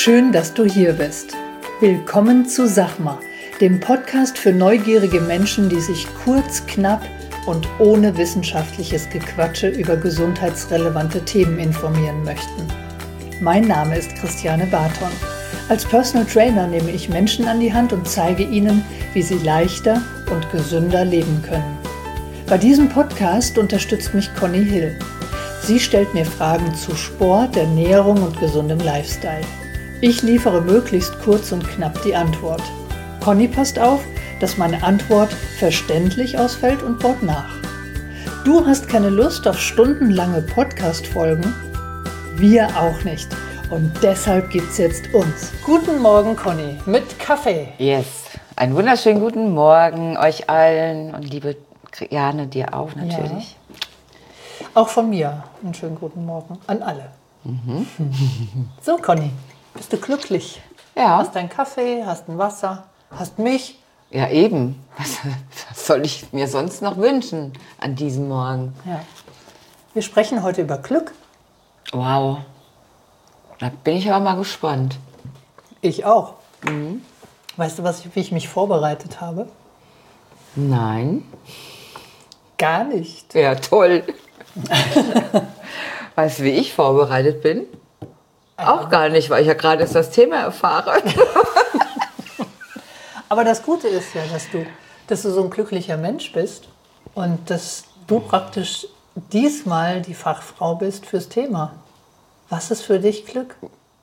Schön, dass du hier bist. Willkommen zu Sachma, dem Podcast für neugierige Menschen, die sich kurz, knapp und ohne wissenschaftliches Gequatsche über gesundheitsrelevante Themen informieren möchten. Mein Name ist Christiane Barton. Als Personal Trainer nehme ich Menschen an die Hand und zeige ihnen, wie sie leichter und gesünder leben können. Bei diesem Podcast unterstützt mich Conny Hill. Sie stellt mir Fragen zu Sport, Ernährung und gesundem Lifestyle. Ich liefere möglichst kurz und knapp die Antwort. Conny passt auf, dass meine Antwort verständlich ausfällt und baut nach. Du hast keine Lust auf stundenlange Podcast-Folgen? Wir auch nicht. Und deshalb gibt's jetzt uns. Guten Morgen, Conny, mit Kaffee. Yes, einen wunderschönen guten Morgen euch allen und liebe Jane, dir auch natürlich. Ja. Auch von mir einen schönen guten Morgen an alle. So, Conny, bist du glücklich? Ja. Hast deinen Kaffee, hast ein Wasser, hast mich. Ja, eben. Was soll ich mir sonst noch wünschen an diesem Morgen? Ja. Wir sprechen heute über Glück. Wow. Da bin ich aber mal gespannt. Ich auch. Weißt du, wie ich mich vorbereitet habe? Nein. Gar nicht. Ja, toll. Weißt du, wie ich vorbereitet bin? Auch gar nicht, weil ich ja gerade das Thema erfahre. Aber das Gute ist ja, dass du so ein glücklicher Mensch bist und dass du praktisch diesmal die Fachfrau bist fürs Thema. Was ist für dich Glück?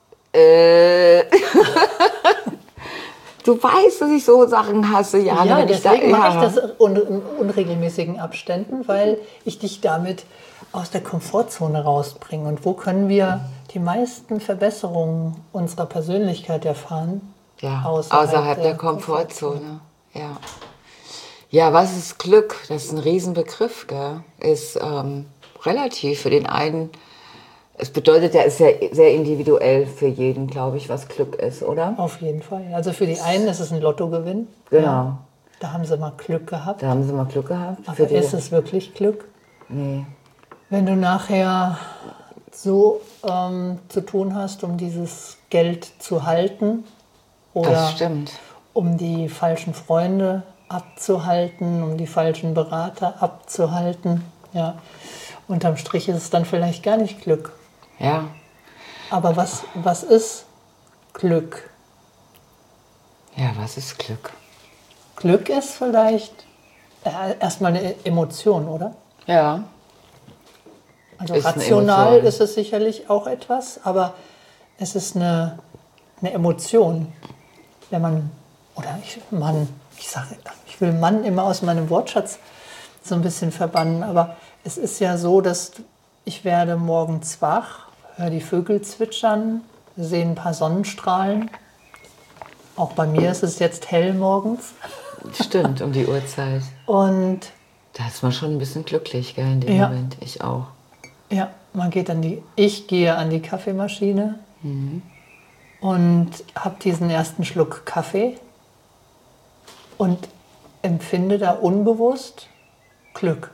Du weißt, dass ich so Sachen hasse, Jane. Ja, deswegen mache ich das in unregelmäßigen Abständen, weil ich dich damit aus der Komfortzone rausbringe. Und wo können wir die meisten Verbesserungen unserer Persönlichkeit erfahren? Ja, außerhalb der Komfortzone. Ja. Ja, was ist Glück? Das ist ein Riesenbegriff, gell? Ist relativ für den einen. Es bedeutet ja, ist ja sehr individuell für jeden, glaube ich, was Glück ist, oder? Auf jeden Fall. Also für die einen ist es ein Lottogewinn. Genau. Ja, da haben sie mal Glück gehabt. Aber ist es wirklich Glück? Nee. Wenn du nachher so zu tun hast, um dieses Geld zu halten oder Das stimmt. um die falschen Freunde abzuhalten, um die falschen Berater abzuhalten, ja, unterm Strich ist es dann vielleicht gar nicht Glück. Ja. Aber was ist Glück? Ja, was ist Glück? Glück ist vielleicht erstmal eine Emotion, oder? Ja. Also Ist eine rational Emotion. ist es sicherlich auch etwas, aber es ist eine Emotion. Wenn man, oder ich will Mann immer aus meinem Wortschatz so ein bisschen verbannen, aber es ist ja so, dass ich werde morgens wach, höre die Vögel zwitschern, sehe ein paar Sonnenstrahlen. Auch bei mir ist es jetzt hell morgens. Stimmt, um die Uhrzeit. Und Da ist man schon ein bisschen glücklich, gell, in dem Ja. Moment. Ich auch. ja, ich gehe an die Kaffeemaschine und habe diesen ersten Schluck Kaffee und empfinde da unbewusst Glück.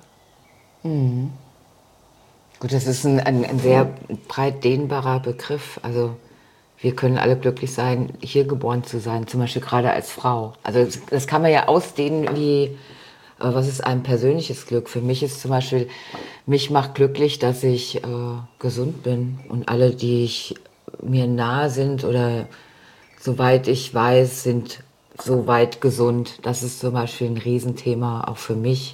Gut, das ist ein sehr breit dehnbarer Begriff. Also wir können alle glücklich sein, hier geboren zu sein, zum Beispiel gerade als Frau. Also das kann man ja ausdehnen wie, was ist ein persönliches Glück? Für mich ist zum Beispiel, mich macht glücklich, dass ich gesund bin und alle, die mir nahe sind oder soweit ich weiß, sind soweit gesund. Das ist zum Beispiel ein Riesenthema auch für mich.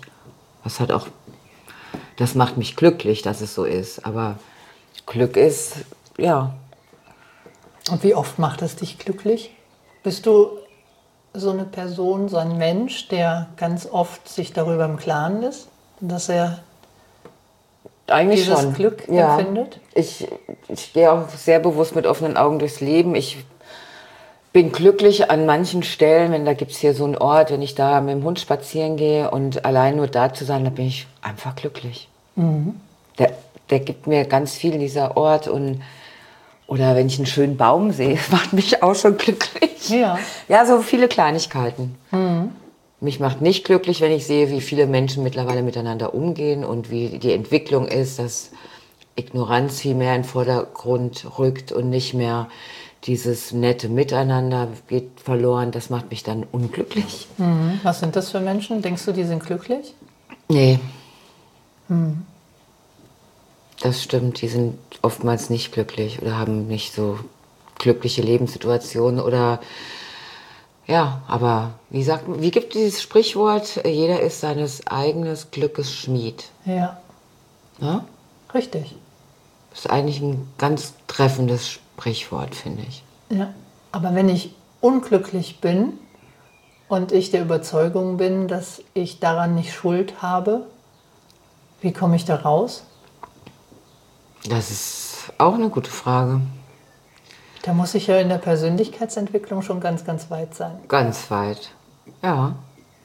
Das macht mich glücklich, dass es so ist. Aber Glück ist, ja. Und wie oft macht es dich glücklich? Bist du so eine Person, so ein Mensch, der ganz oft sich darüber im Klaren ist, dass er Eigentlich dieses schon. Glück Ja. empfindet? Ich gehe auch sehr bewusst mit offenen Augen durchs Leben. Ich bin glücklich an manchen Stellen, wenn da gibt es hier so einen Ort, wenn ich da mit dem Hund spazieren gehe und allein nur da zu sein, da bin ich einfach glücklich. Der gibt mir ganz viel, dieser Ort. Oder wenn ich einen schönen Baum sehe, das macht mich auch schon glücklich. Ja. Ja, so viele Kleinigkeiten. Mich macht nicht glücklich, wenn ich sehe, wie viele Menschen mittlerweile miteinander umgehen und wie die Entwicklung ist, dass Ignoranz viel mehr in den Vordergrund rückt und nicht mehr dieses nette Miteinander geht verloren. Das macht mich dann unglücklich. Was sind das für Menschen? Denkst du, die sind glücklich? Nee. Das stimmt, die sind oftmals nicht glücklich oder haben nicht so glückliche Lebenssituationen oder ja, aber wie gibt dieses Sprichwort, jeder ist seines eigenen Glückes Schmied. Ja. Ja? Richtig. Das ist eigentlich ein ganz treffendes Sprichwort, finde ich. Ja. Aber wenn ich unglücklich bin und ich der Überzeugung bin, dass ich daran nicht Schuld habe, wie komme ich da raus? Das ist auch eine gute Frage. Da muss ich ja in der Persönlichkeitsentwicklung schon ganz, ganz weit sein. Ganz weit, ja.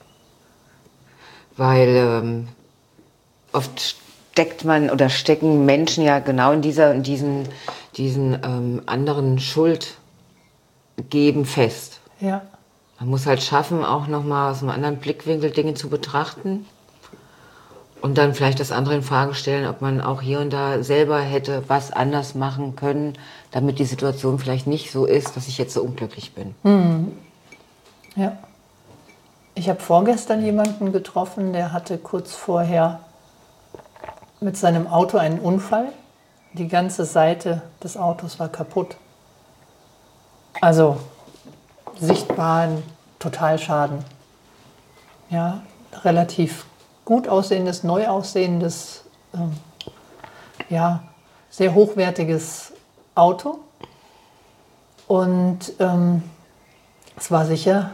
Weil oft stecken Menschen ja genau in diesen anderen Schuldgeben fest. Ja. Man muss halt schaffen, auch nochmal aus einem anderen Blickwinkel Dinge zu betrachten und dann vielleicht das andere in Frage stellen, ob man auch hier und da selber hätte was anders machen können, damit die Situation vielleicht nicht so ist, dass ich jetzt so unglücklich bin. Ja. Ich habe vorgestern jemanden getroffen, der hatte kurz vorher mit seinem Auto einen Unfall. Die ganze Seite des Autos war kaputt. Also sichtbar ein Totalschaden. Ja, relativ gut aussehendes, neu aussehendes, sehr hochwertiges Auto. Und es war sicher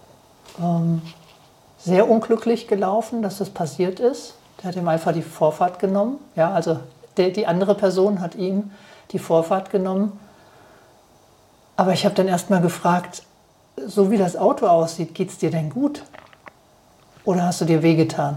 sehr unglücklich gelaufen, dass das passiert ist. Der hat ihm einfach die Vorfahrt genommen. Ja, also die andere Person hat ihm die Vorfahrt genommen. Aber ich habe dann erst mal gefragt, so wie das Auto aussieht, geht es dir denn gut? Oder hast du dir wehgetan?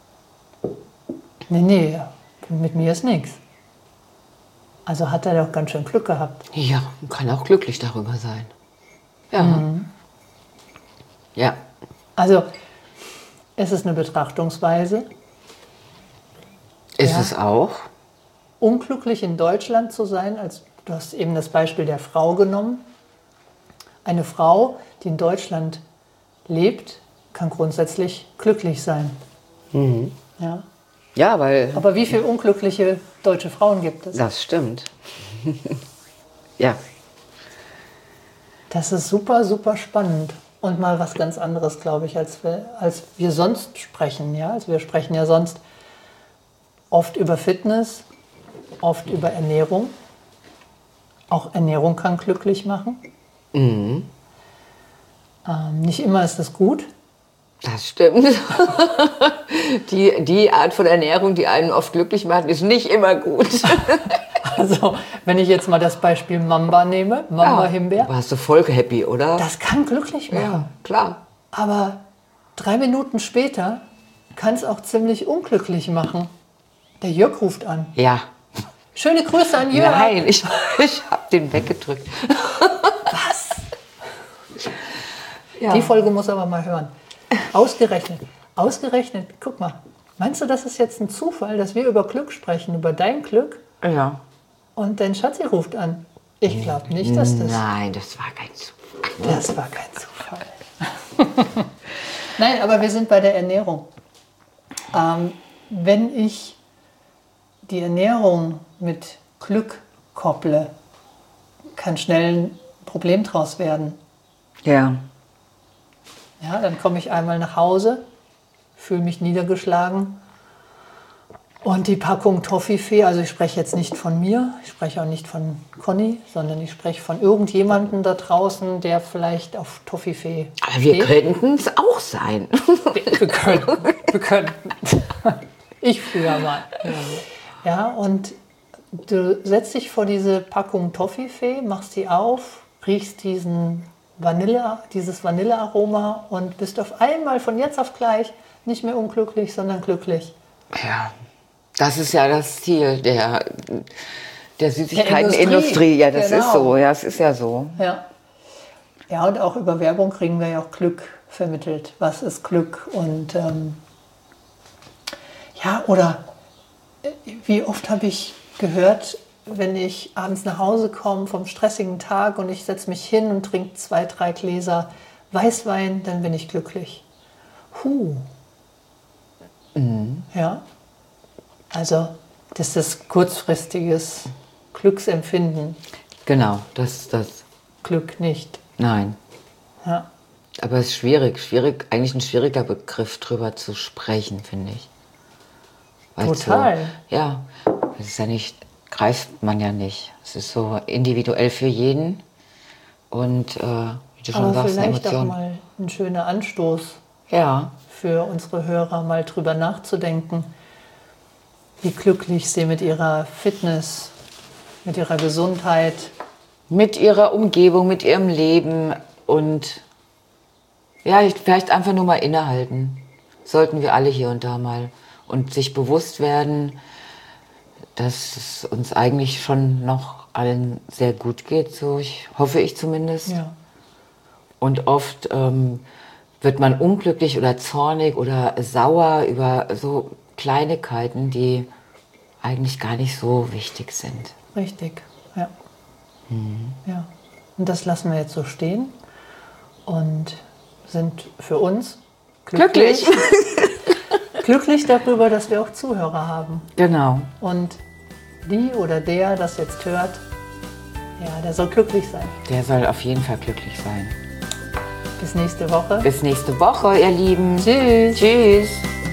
Nee, mit mir ist nichts. Also hat er doch ganz schön Glück gehabt. Ja, man kann auch glücklich darüber sein. Ja. Ja. Also es ist eine Betrachtungsweise. Ist es auch? Unglücklich in Deutschland zu sein, du hast eben das Beispiel der Frau genommen. Eine Frau, die in Deutschland lebt, kann grundsätzlich glücklich sein. Ja. Ja, weil... Aber wie viele unglückliche deutsche Frauen gibt es? Das stimmt. Ja. Das ist super, super spannend. Und mal was ganz anderes, glaube ich, als wir sonst sprechen. Ja? Also wir sprechen ja sonst oft über Fitness, oft über Ernährung. Auch Ernährung kann glücklich machen. Nicht immer ist das gut. Das stimmt. Die Art von Ernährung, die einen oft glücklich macht, ist nicht immer gut. Also, wenn ich jetzt mal das Beispiel Mamba nehme, Mamba-Himbeer. Warst du voll happy, oder? Das kann glücklich machen. Ja, klar. Aber 3 Minuten später kann es auch ziemlich unglücklich machen. Der Jörg ruft an. Ja. Schöne Grüße an Jörg. Nein, ich habe den weggedrückt. Was? Ja. Die Folge muss aber mal hören. Ausgerechnet, guck mal. Meinst du, das ist jetzt ein Zufall, dass wir über Glück sprechen, über dein Glück? Ja. Und dein Schatzi ruft an. Ich glaube nicht, dass das... Nein, das war kein Zufall. Das war kein Zufall. Nein, aber wir sind bei der Ernährung. Wenn ich die Ernährung mit Glück kopple, kann schnell ein Problem draus werden. Ja. Ja, dann komme ich einmal nach Hause, fühle mich niedergeschlagen und die Packung Toffifee, also ich spreche jetzt nicht von mir, ich spreche auch nicht von Conny, sondern ich spreche von irgendjemandem da draußen, der vielleicht auf Toffifee steht. Aber wir könnten es auch sein. Wir könnten. Ich früher mal. Ja, und du setzt dich vor diese Packung Toffifee, machst die auf, riechst dieses Vanillearoma und bist auf einmal von jetzt auf gleich nicht mehr unglücklich, sondern glücklich. Ja, das ist ja das Ziel der Süßigkeitenindustrie. Ja, das ist so. Ja, es ist ja so. Ja. Ja, und auch über Werbung kriegen wir ja auch Glück vermittelt. Was ist Glück? Und ja, oder wie oft habe ich gehört, wenn ich abends nach Hause komme vom stressigen Tag und ich setze mich hin und trinke 2, 3 Gläser Weißwein, dann bin ich glücklich. Ja, also das ist kurzfristiges Glücksempfinden. Genau, das ist das. Glück nicht. Nein. Ja. Aber es ist schwierig, eigentlich ein schwieriger Begriff drüber zu sprechen, finde ich. Weil's Total. So, ja, das ist ja nicht, greift man ja nicht. Es ist so individuell für jeden und wie du schon Aber sagst, eine vielleicht auch Emotion. mal ein schöner Anstoß Ja, für unsere Hörer, mal drüber nachzudenken, wie glücklich sie mit ihrer Fitness, mit ihrer Gesundheit, mit ihrer Umgebung, mit ihrem Leben und ja, vielleicht einfach nur mal innehalten. Sollten wir alle hier und da mal und sich bewusst werden, dass es uns eigentlich schon noch allen sehr gut geht, so hoffe ich zumindest. ja, Und oft wird man unglücklich oder zornig oder sauer über so Kleinigkeiten, die eigentlich gar nicht so wichtig sind. richtig, ja. Ja. Und das lassen wir jetzt so stehen und sind für uns glücklich darüber, dass wir auch Zuhörer haben. Genau. Und die oder der das jetzt hört, ja, der soll glücklich sein. Der soll auf jeden Fall glücklich sein. Bis nächste Woche. Bis nächste Woche, ihr Lieben. Tschüss. Tschüss.